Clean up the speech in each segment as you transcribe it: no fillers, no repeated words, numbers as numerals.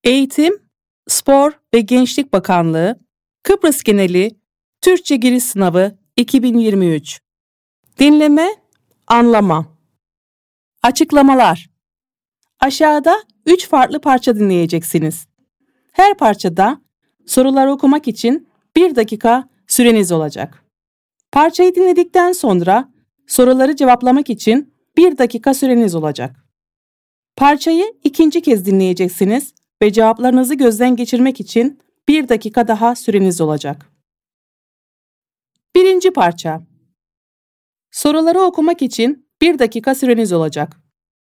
Eğitim, Spor ve Gençlik Bakanlığı, Kıbrıs Geneli Türkçe Giriş Sınavı 2023. Dinleme, anlama. Açıklamalar. Aşağıda 3 farklı parça dinleyeceksiniz. Her parçada soruları okumak için 1 dakika süreniz olacak. Parçayı dinledikten sonra soruları cevaplamak için 1 dakika süreniz olacak. Parçayı ikinci kez dinleyeceksiniz ve cevaplarınızı gözden geçirmek için 1 dakika daha süreniz olacak. Birinci parça. Soruları okumak için 1 dakika süreniz olacak.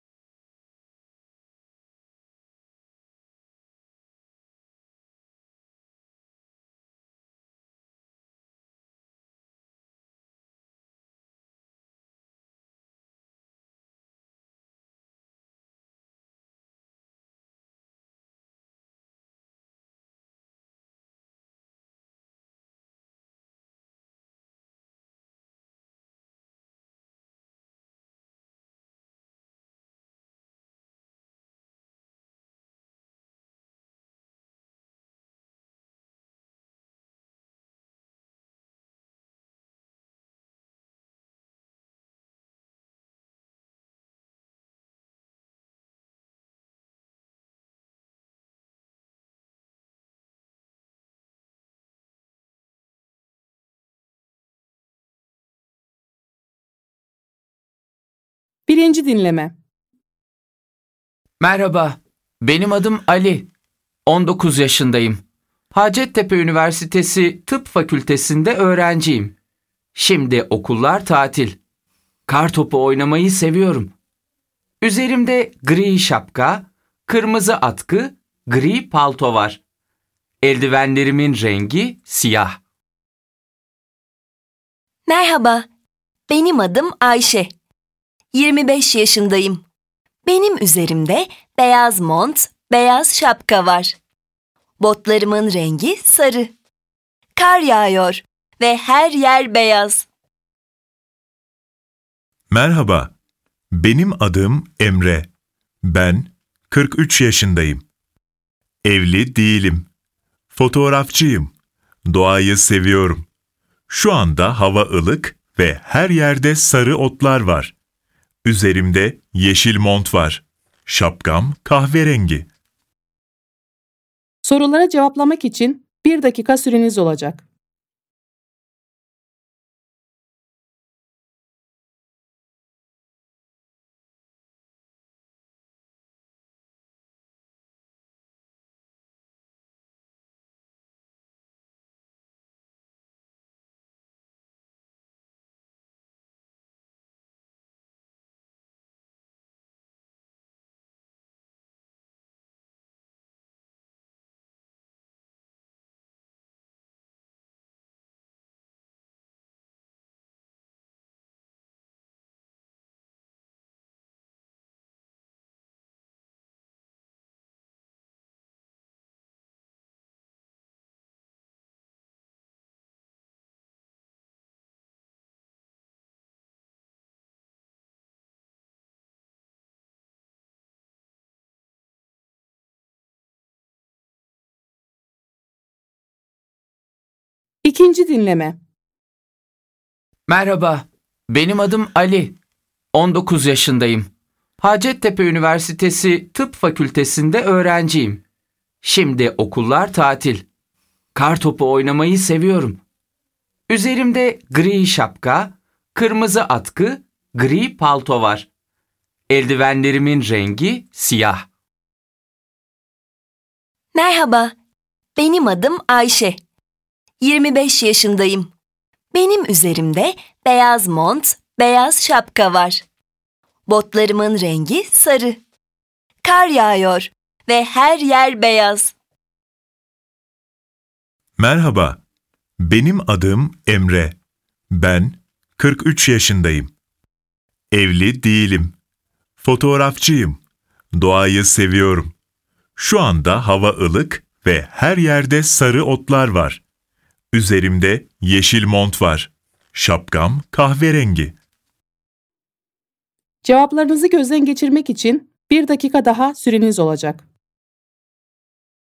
Birinci dinleme. Merhaba, benim adım Ali. 19 yaşındayım. Hacettepe Üniversitesi Tıp Fakültesinde öğrenciyim. Şimdi okullar tatil. Kartopu oynamayı seviyorum. Üzerimde gri şapka, kırmızı atkı, gri palto var. Eldivenlerimin rengi siyah. Merhaba, benim adım Ayşe. 25 yaşındayım. Benim üzerimde beyaz mont, beyaz şapka var. Botlarımın rengi sarı. Kar yağıyor ve her yer beyaz. Merhaba, benim adım Emre. Ben 43 yaşındayım. Evli değilim. Fotoğrafçıyım. Doğayı seviyorum. Şu anda hava ılık ve her yerde sarı otlar var. Üzerimde yeşil mont var. Şapkam kahverengi. Sorulara cevaplamak için 1 dakika süreniz olacak. İkinci dinleme. Merhaba, benim adım Ali. 19 yaşındayım. Hacettepe Üniversitesi Tıp Fakültesinde öğrenciyim. Şimdi okullar tatil. Kartopu oynamayı seviyorum. Üzerimde gri şapka, kırmızı atkı, gri palto var. Eldivenlerimin rengi siyah. Merhaba, benim adım Ayşe. 25 yaşındayım. Benim üzerimde beyaz mont, beyaz şapka var. Botlarımın rengi sarı. Kar yağıyor ve her yer beyaz. Merhaba, benim adım Emre. Ben 43 yaşındayım. Evli değilim. Fotoğrafçıyım. Doğayı seviyorum. Şu anda hava ılık ve her yerde sarı otlar var. Üzerimde yeşil mont var. Şapkam kahverengi. Cevaplarınızı gözden geçirmek için 1 dakika daha süreniz olacak.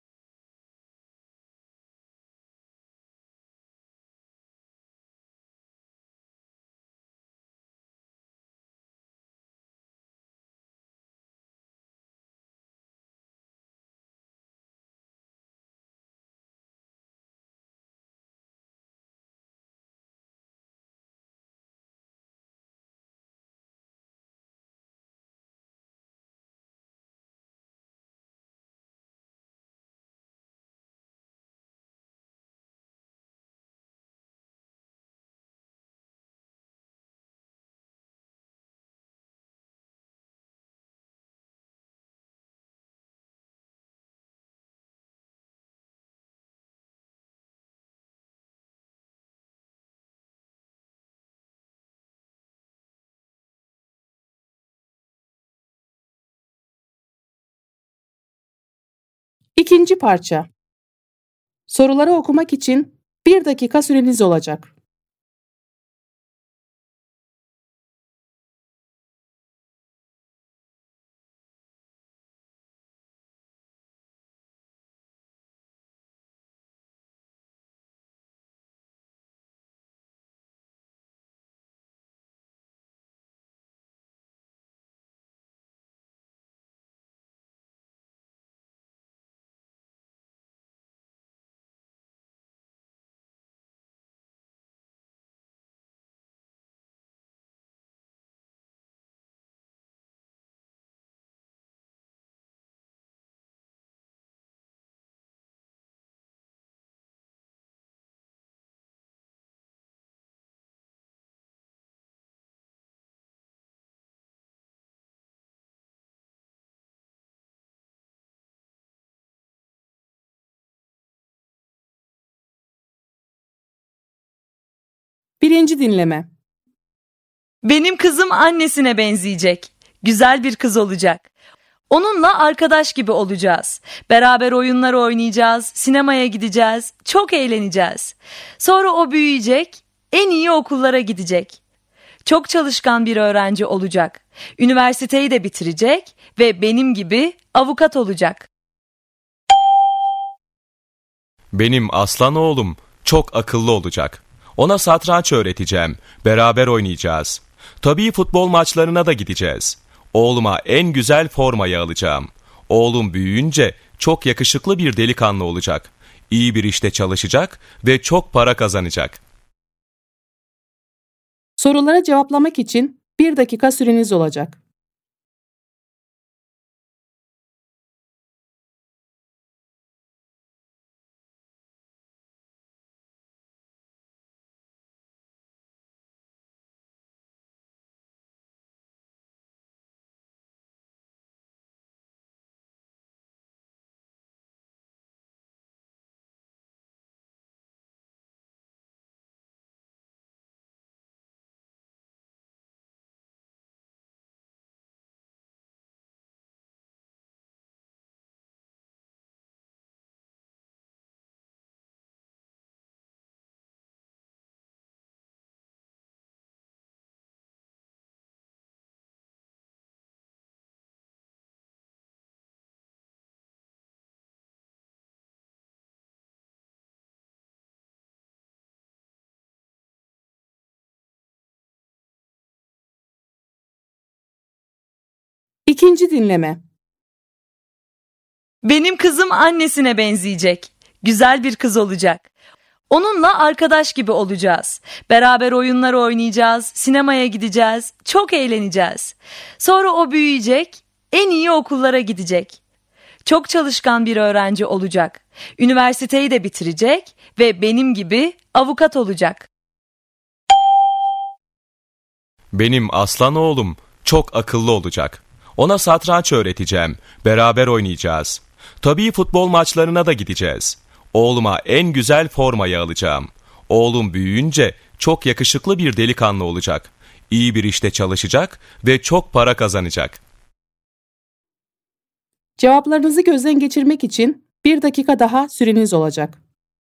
İkinci parça. Soruları okumak için 1 dakika süreniz olacak. Birinci dinleme. Benim kızım annesine benzeyecek. Güzel bir kız olacak. Onunla arkadaş gibi olacağız. Beraber oyunlar oynayacağız, sinemaya gideceğiz, çok eğleneceğiz. Sonra o büyüyecek, en iyi okullara gidecek. Çok çalışkan bir öğrenci olacak. Üniversiteyi de bitirecek ve benim gibi avukat olacak. Benim aslan oğlum çok akıllı olacak. Ona satranç öğreteceğim. Beraber oynayacağız. Tabii futbol maçlarına da gideceğiz. Oğluma en güzel formayı alacağım. Oğlum büyüyünce çok yakışıklı bir delikanlı olacak. İyi bir işte çalışacak ve çok para kazanacak. Sorulara cevaplamak için 1 dakika süreniz olacak. İkinci dinleme. Benim kızım annesine benzeyecek. Güzel bir kız olacak. Onunla arkadaş gibi olacağız. Beraber oyunlar oynayacağız, sinemaya gideceğiz, çok eğleneceğiz. Sonra o büyüyecek, en iyi okullara gidecek. Çok çalışkan bir öğrenci olacak. Üniversiteyi de bitirecek ve benim gibi avukat olacak. Benim aslan oğlum çok akıllı olacak. Ona satranç öğreteceğim. Beraber oynayacağız. Tabii futbol maçlarına da gideceğiz. Oğluma en güzel formayı alacağım. Oğlum büyüyünce çok yakışıklı bir delikanlı olacak. İyi bir işte çalışacak ve çok para kazanacak. Cevaplarınızı gözden geçirmek için 1 dakika daha süreniz olacak.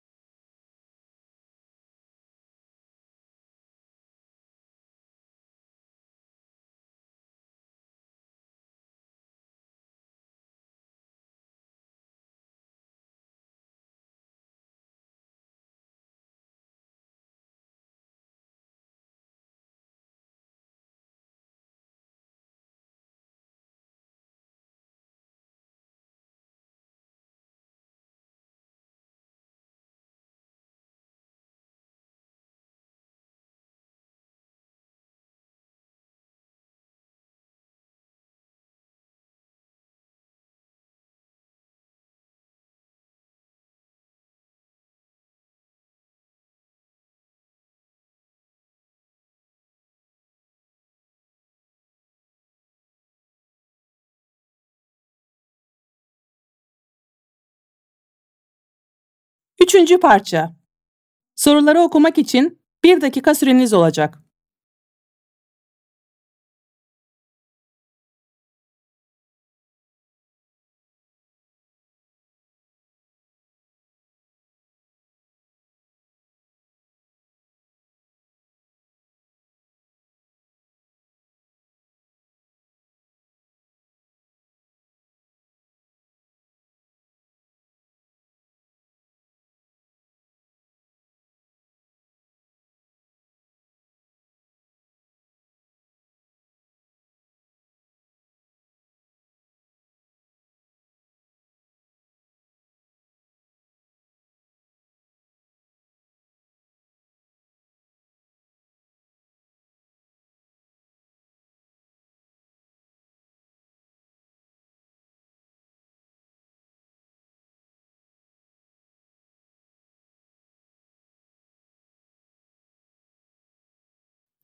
Üçüncü parça. Soruları okumak için 1 dakika süreniz olacak.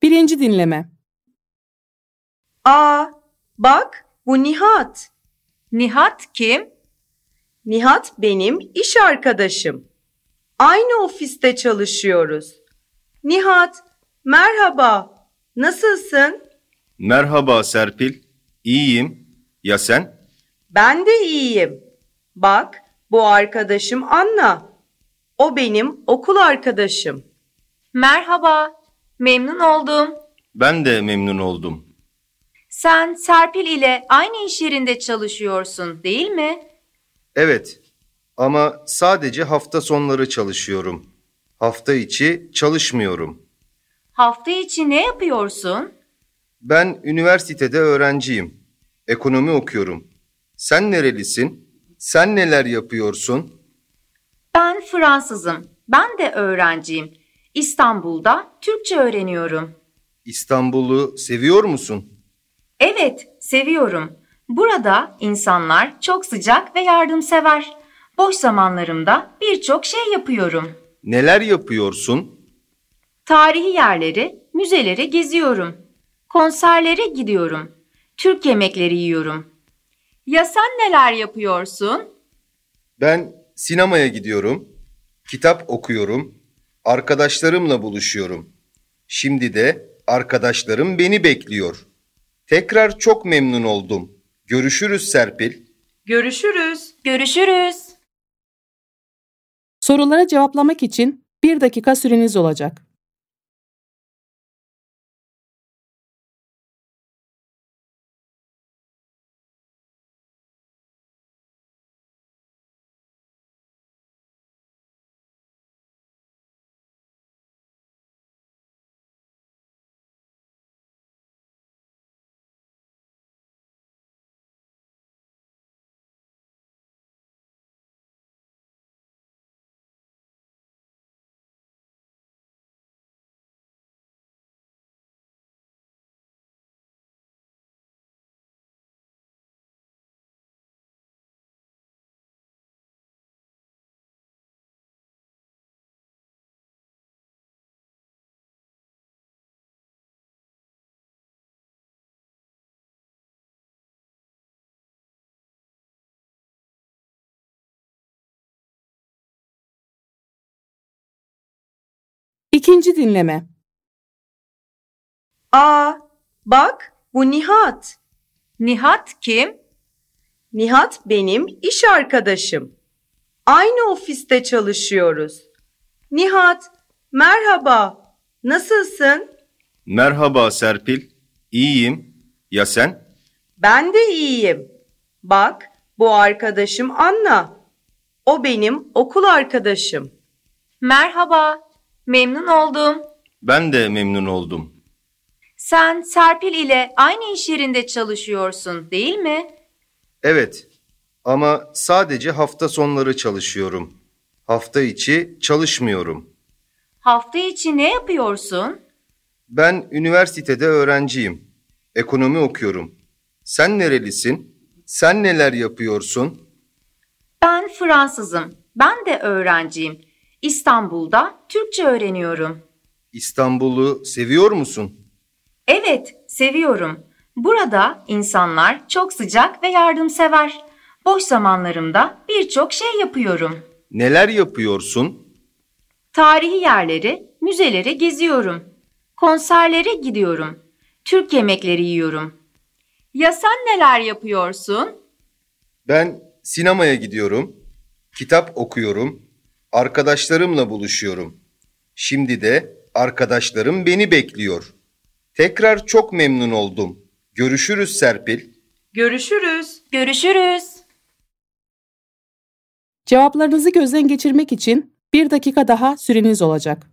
Birinci dinleme. Aa, bak bu Nihat. Nihat kim? Nihat benim iş arkadaşım. Aynı ofiste çalışıyoruz. Nihat, merhaba. Nasılsın? Merhaba Serpil. İyiyim. Ya sen? Ben de iyiyim. Bak, bu arkadaşım Anna. O benim okul arkadaşım. Merhaba, memnun oldum. Ben de memnun oldum. Sen Serpil ile aynı iş yerinde çalışıyorsun, değil mi? Evet. Ama sadece hafta sonları çalışıyorum. Hafta içi çalışmıyorum. Hafta içi ne yapıyorsun? Ben üniversitede öğrenciyim. Ekonomi okuyorum. Sen nerelisin? Sen neler yapıyorsun? Ben Fransızım. Ben de öğrenciyim. İstanbul'da Türkçe öğreniyorum. İstanbul'u seviyor musun? Evet, seviyorum. Burada insanlar çok sıcak ve yardımsever. Boş zamanlarımda birçok şey yapıyorum. Neler yapıyorsun? Tarihi yerleri, müzeleri geziyorum. Konserlere gidiyorum. Türk yemekleri yiyorum. Ya sen neler yapıyorsun? Ben sinemaya gidiyorum. Kitap okuyorum. Arkadaşlarımla buluşuyorum. Şimdi de arkadaşlarım beni bekliyor. Tekrar çok memnun oldum. Görüşürüz Serpil. Görüşürüz. Görüşürüz. Sorulara cevaplamak için 1 dakika süreniz olacak. İkinci dinleme. Aa, bak bu Nihat. Nihat kim? Nihat benim iş arkadaşım. Aynı ofiste çalışıyoruz. Nihat, merhaba. Nasılsın? Merhaba Serpil. İyiyim. Ya sen? Ben de iyiyim. Bak, bu arkadaşım Anna. O benim okul arkadaşım. Merhaba, memnun oldum. Ben de memnun oldum. Sen Serpil ile aynı iş yerinde çalışıyorsun, değil mi? Evet. Ama sadece hafta sonları çalışıyorum. Hafta içi çalışmıyorum. Hafta içi ne yapıyorsun? Ben üniversitede öğrenciyim. Ekonomi okuyorum. Sen nerelisin? Sen neler yapıyorsun? Ben Fransızım. Ben de öğrenciyim. İstanbul'da Türkçe öğreniyorum. İstanbul'u seviyor musun? Evet, seviyorum. Burada insanlar çok sıcak ve yardımsever. Boş zamanlarımda birçok şey yapıyorum. Neler yapıyorsun? Tarihi yerleri, müzeleri geziyorum. Konserlere gidiyorum. Türk yemekleri yiyorum. Ya sen neler yapıyorsun? Ben sinemaya gidiyorum. Kitap okuyorum. Arkadaşlarımla buluşuyorum. Şimdi de arkadaşlarım beni bekliyor. Tekrar çok memnun oldum. Görüşürüz Serpil. Görüşürüz. Görüşürüz. Cevaplarınızı gözden geçirmek için 1 dakika daha süreniz olacak.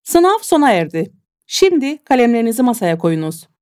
Sınav sona erdi. Şimdi kalemlerinizi masaya koyunuz.